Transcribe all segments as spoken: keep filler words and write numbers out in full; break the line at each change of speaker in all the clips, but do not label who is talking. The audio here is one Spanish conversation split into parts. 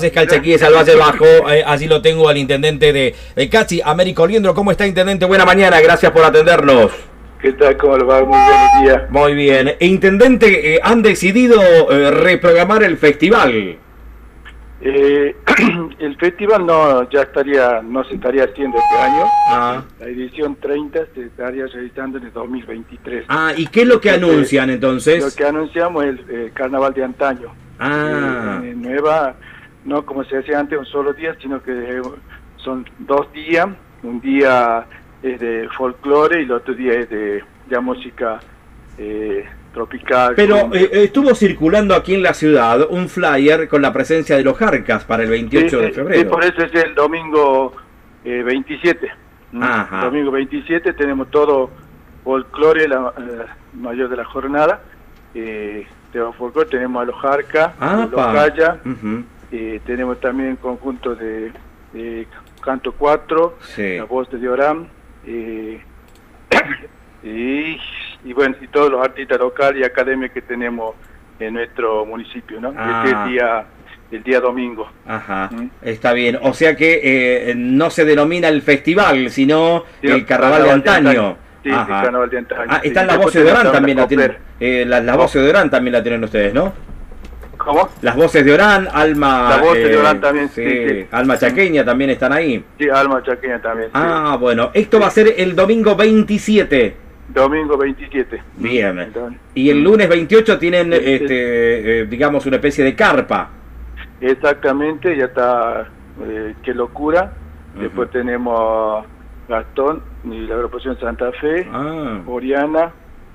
Valles Calchaquíes, al Valle Bajo. Eh, allí lo tengo al intendente de, de Cachi, Américo Liendro. ¿Cómo está, intendente? Buena mañana, gracias por atendernos.
¿Qué tal? ¿Cómo le va? Muy buenos días.
Muy bien. E, intendente, eh, ¿han decidido eh, reprogramar el festival?
Eh, el festival no ya estaría no se estaría haciendo este año.
Ah.
La edición treinta se estaría realizando en el dos mil veintitrés.
Ah, ¿y qué es lo que entonces, anuncian entonces?
Lo que anunciamos es el, el carnaval de antaño.
Ah.
Eh, nueva, no como se hacía antes un solo día, sino que son dos días. Un día es de folclore y el otro día es de ya música eh, tropical.
Pero eh, estuvo circulando aquí en la ciudad un flyer con la presencia de los Jarcas para el veintiocho
sí,
de febrero.
Sí, por eso es el domingo eh, veintisiete.
Ajá.
Domingo veintisiete tenemos todo folclore, la eh, mayor de la jornada. Eh, tenemos folclore, tenemos a los Jarcas, a los Calla, uh-huh. eh, tenemos también conjunto de, de Canto cuatro,
sí.
La Voz de Orán, eh, y, y bueno, y todos los artistas locales y academias que tenemos en nuestro municipio, ¿no?
Ah.
Este es el día, el día domingo.
Ajá, ¿Mm? Está bien. O sea que eh, no se denomina el festival, sino sí, el carnaval, carnaval de antaño. De antaño.
Sí, el carnaval de antaño.
Ah,
sí,
están las voces de Orán también la tienen. Eh, las las voces de Orán también la tienen ustedes, ¿no?
¿Cómo?
Las voces de Orán, Alma...
Las voces
eh,
de Orán también,
sí,
sí, sí.
Alma Chaqueña también están ahí.
Sí, Alma Chaqueña también.
Ah,
sí.
bueno. Esto sí. va a ser el domingo veintisiete.
Domingo veintisiete.
Bien. Entonces, y el lunes veintiocho tienen, sí, este, sí. Eh, digamos, una especie de carpa.
Exactamente, ya está, eh, Qué Locura. Uh-huh. Después tenemos Gastón y la agrupación Santa Fe,
ah.
Oriana,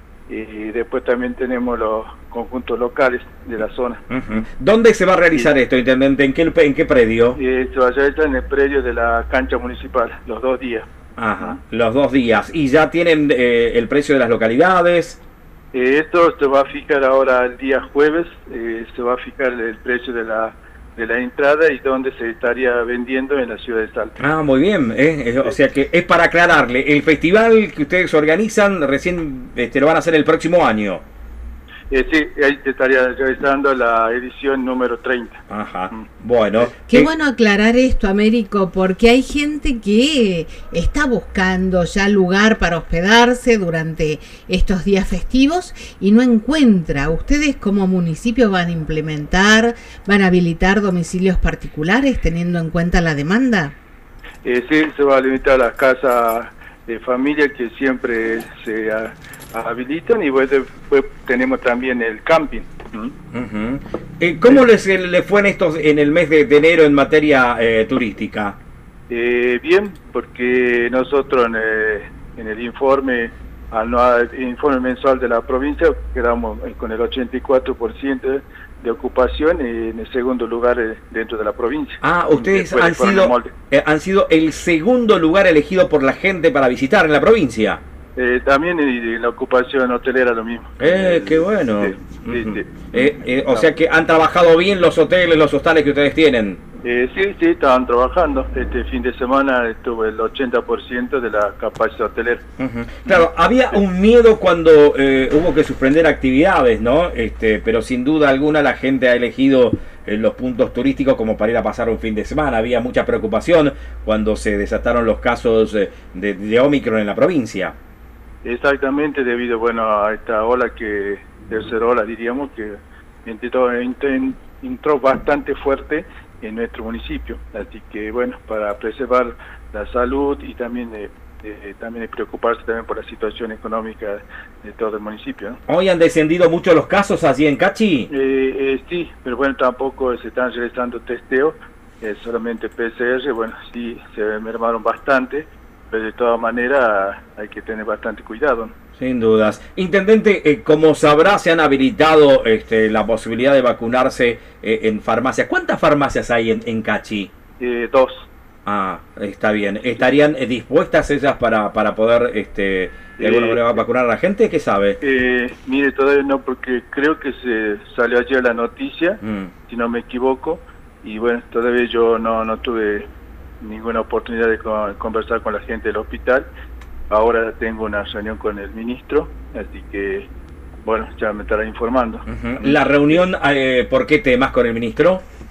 y después también tenemos los conjuntos locales de la zona.
Uh-huh. ¿Dónde se va a realizar sí. esto, intendente? ¿En qué, en qué predio?
Eh, se va a realizar en el predio de la cancha municipal, los dos días.
Ajá, ¿Ah? Los dos días. ¿Y ya tienen eh, el precio de las localidades?
Eh, esto se va a fijar ahora el día jueves, eh, se va a fijar el precio de la de la entrada y dónde se estaría vendiendo en la ciudad de Salta.
Ah, muy bien, ¿eh? Sí. O sea que es para aclararle, el festival que ustedes organizan recién este, lo van a hacer el próximo año.
Eh, sí, ahí te estaría realizando la edición número treinta.
Ajá, mm. bueno.
Qué eh, bueno aclarar esto, Américo, porque hay gente que está buscando ya lugar para hospedarse durante estos días festivos y no encuentra. ¿Ustedes como municipio van a implementar, van a habilitar domicilios particulares teniendo en cuenta la demanda?
Eh, sí, se va a limitar a las casas de familia que siempre se... Ha, habilitan y pues, después tenemos también el camping.
Uh-huh. eh, ¿Cómo les, les fue en estos en el mes de, de enero en materia eh, turística?
Eh, bien, porque nosotros en, eh, en el informe anual, informe mensual de la provincia quedamos con el ochenta y cuatro por ciento de ocupación y en el segundo lugar eh, dentro de la provincia.
Ah, ustedes han sido, eh, han sido el segundo lugar elegido por la gente para visitar en la provincia.
Eh, también en la ocupación hotelera lo mismo.
Eh, qué bueno.
Sí, sí,
uh-huh.
sí.
Eh, eh, o sea que han trabajado bien los hoteles, los hostales que ustedes tienen.
Eh, sí, sí, estaban trabajando. Este fin de semana estuvo el ochenta por ciento de la capacidad hotelera.
Uh-huh. Claro, había un miedo cuando eh, hubo que suspender actividades, ¿no? Este, pero sin duda alguna la gente ha elegido eh, los puntos turísticos como para ir a pasar un fin de semana. Había mucha preocupación cuando se desataron los casos eh, de, de Omicron en la provincia.
Exactamente, debido bueno a esta ola que, tercera ola diríamos, que entró, entró bastante fuerte en nuestro municipio, así que bueno, para preservar la salud y también eh, eh, también preocuparse también por la situación económica de todo el municipio, ¿no?
¿Hoy han descendido mucho los casos allí en Cachi?
Eh, eh, sí, pero bueno, tampoco se están realizando testeos, eh, solamente P C R, bueno, sí se mermaron bastante, pero de todas maneras hay que tener bastante cuidado, ¿no?
Sin dudas. Intendente, eh, como sabrá, se han habilitado este, la posibilidad de vacunarse eh, en farmacias. ¿Cuántas farmacias hay en, en Cachi?
Eh, dos.
Ah, está bien. ¿Estarían eh, dispuestas ellas para, para poder este, de alguna
eh,
manera vacunar a la gente? ¿Qué sabe?
Eh, mire, todavía no, porque creo que se salió ayer la noticia, mm. si no me equivoco, y bueno, todavía yo no, no tuve ninguna oportunidad de conversar con la gente del hospital. Ahora tengo una reunión con el ministro, así que, bueno, ya me estará informando.
Uh-huh. ¿La reunión, eh, por qué temas con el ministro?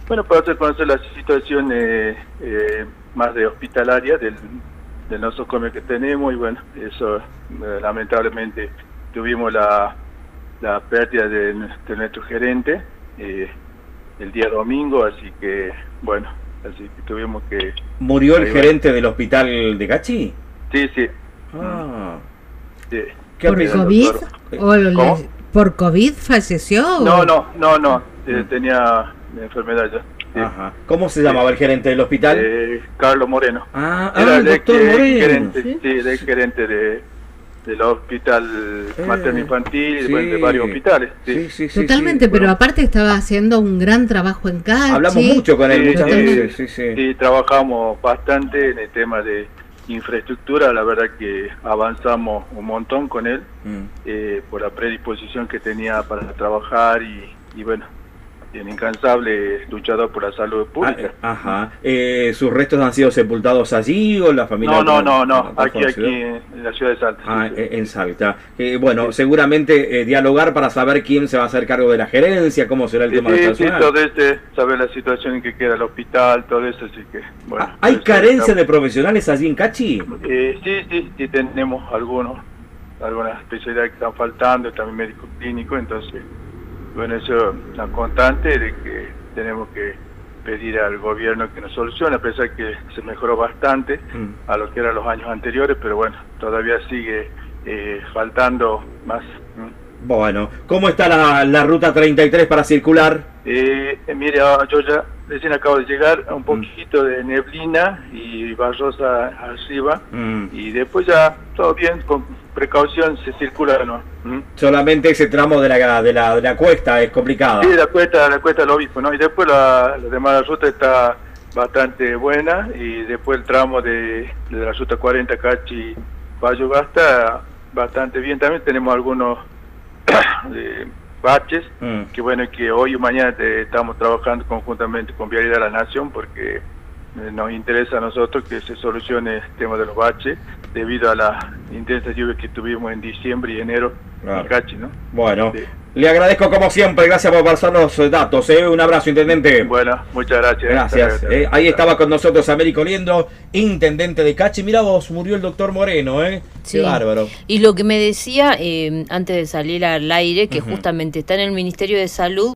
Bueno, para hacer conocer la situación eh, eh, más de hospitalaria del, del nosocomio que tenemos, y bueno, eso eh, lamentablemente tuvimos la, la pérdida de, de nuestro gerente eh, el día domingo, así que bueno, así que tuvimos que...
¿Murió el gerente del hospital de Cachi?
Sí, sí.
Ah.
Sí.
¿Qué
¿Por COVID? ¿O
¿Cómo?
le, ¿Por COVID falleció?
No, no, no, no, eh, tenía enfermedad ya. Sí.
Ajá. ¿Cómo se llamaba sí. el gerente del hospital?
Eh, Carlos Moreno.
Ah,
Era
ah
el
doctor
ex,
Moreno.
Gerente,
¿Sí?
sí, el gerente de, del hospital eh, materno-infantil y
sí.
bueno, de varios hospitales. Sí.
Sí, sí, sí,
Totalmente,
sí,
pero
bueno.
aparte estaba haciendo un gran trabajo en Cachi.
Hablamos mucho con él
sí,
muchas
sí,
veces. Sí, sí.
Sí, trabajamos bastante en el tema de infraestructura, la verdad que avanzamos un montón con él, mm. eh, por la predisposición que tenía para trabajar y, y bueno, un incansable luchador por la salud pública.
Ah, ajá. Eh, ¿Sus restos han sido sepultados allí o la familia?
No, no, no, no,
no
aquí, aquí en la ciudad de Salta.
Ah,
sí, sí.
en Salta. Eh, bueno, sí. seguramente eh, dialogar para saber quién se va a hacer cargo de la gerencia, cómo será el
sí,
tema
sí,
del personal.
Sí, todo este, saber la situación en que queda el hospital, todo eso, así que, bueno.
Ah, ¿hay carencia de profesionales allí en Cachi?
Eh, sí, sí, sí, tenemos algunos, algunas especialidades que están faltando, también médico clínico, entonces, bueno, eso es una constante de que tenemos que pedir al gobierno que nos solucione, a pesar que se mejoró bastante mm. a lo que eran los años anteriores, pero bueno, todavía sigue eh, faltando más.
Bueno, ¿cómo está la, la ruta treinta y tres para circular?
Eh, eh, mire, yo ya recién acabo de llegar a un poquito mm. de neblina y barrosa arriba, mm. y después ya todo bien, con precaución se circula, ¿no? ¿Mm?
Solamente ese tramo de la, de la, de la cuesta es complicado.
Sí, la cuesta, la cuesta del Obispo, ¿no? Y después la, la demás la ruta está bastante buena, y después el tramo de, de la ruta cuarenta Cachi Bayogasta bastante bien. También tenemos algunos eh, baches, mm. que bueno, que hoy y mañana te, estamos trabajando conjuntamente con Vialidad de la Nación, porque eh, nos interesa a nosotros que se solucione el tema de los baches debido a las intensas lluvias que tuvimos en diciembre y enero, claro, en Cachi, ¿no?
Bueno,
sí.
Le agradezco como siempre, gracias por pasar los datos, ¿eh? Un abrazo, intendente.
Bueno, muchas gracias.
Gracias. Eh. Ahí estaba con nosotros Américo Liendo, intendente de Cachi. Mirá vos, murió el doctor Moreno, ¿eh?
Sí.
Qué bárbaro.
Y lo que me decía, eh, antes de salir al aire, que uh-huh. justamente está en el Ministerio de Salud,